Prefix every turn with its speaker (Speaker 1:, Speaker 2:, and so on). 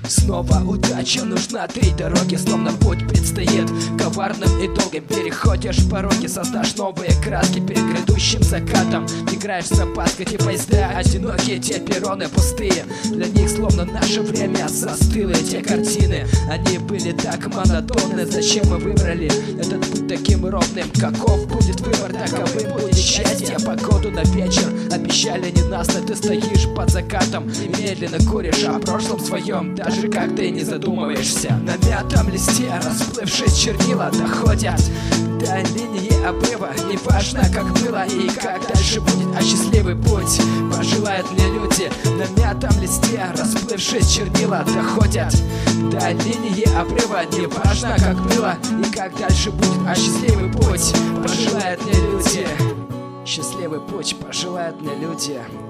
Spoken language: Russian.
Speaker 1: Снова удача нужна, три дороги, словно путь предстоит коварным и долгим. Переходишь пороги, создашь новые краски перед грядущим закатом. Играешь с опаской, те поезда одинокие, те перроны пустые. Для них словно наше время застыло. Те картины, они были так монотонны. Зачем мы выбрали этот путь таким ровным? Каков будет выбор, таковым будет счастье. Погоду на вечер обещали ненастно. Ты стоишь под закатом и медленно куришь о прошлом своем, даже как-то и не задумываешься. На мятом листе расплывшись чернила доходят до линии обрыва. Неважно, как было и как дальше будет, а счастливый путь пожелают мне люди. На мятом листе расплывшись чернила доходят до линии обрыва. Неважно, как было и как дальше будет, а счастливый путь пожелают мне люди. Счастливый путь пожелают мне люди.